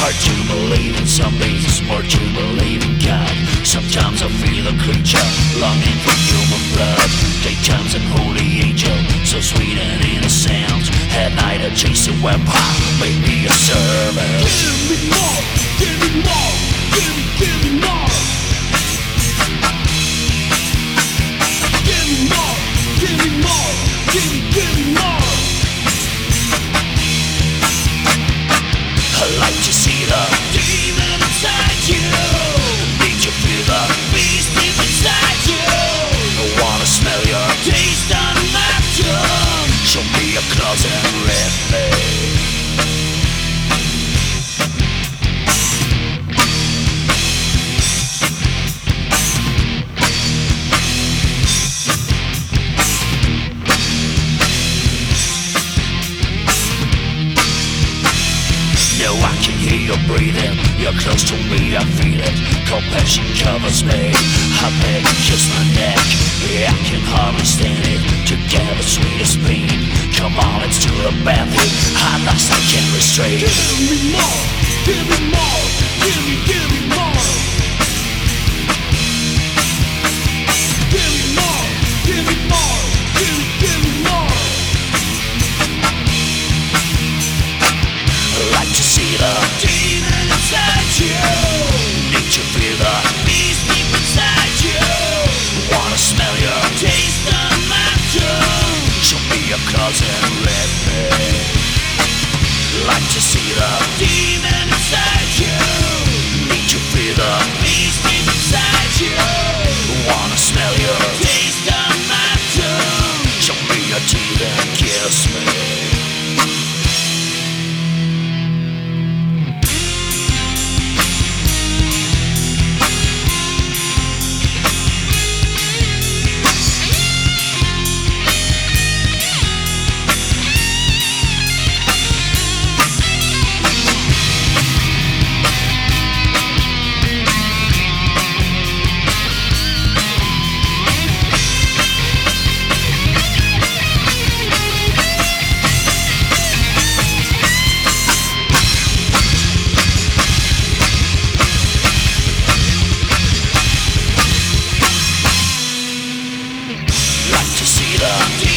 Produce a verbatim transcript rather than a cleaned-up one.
Hard to believe in zombies, it's more to believe in God. Sometimes I feel a creature longing for human blood. Daytime's an holy angel, so sweet and innocent. At night a chasing vampire, make me a servant. Give me more, give me more, give me, give me more. Give me more, give me more, give me, give me more. I like to see the demon inside you. Need you feel the beast deep inside you. I wanna smell your taste on my tongue. Show me your claws and rip me. No, I can hear you breathing. You're close to me, I feel it. Compassion covers me. I beg you, kiss my neck. Yeah, I can hardly stand it. Together, sweetest pain. Come on, let's do the bad thing. I lost, I can't restrain. Give me more, give me more, give me, give me more. Give me more, give me more, give me, give me more. I like to see the demon inside you. Need to feel the beast deep inside you. Wanna smell your taste on my tongue. Show me your claws and rip me. Like to see the demon inside you. Need to feel the beast deep inside you. Wanna smell your taste on my tongue. Show me your teeth and kiss me. See the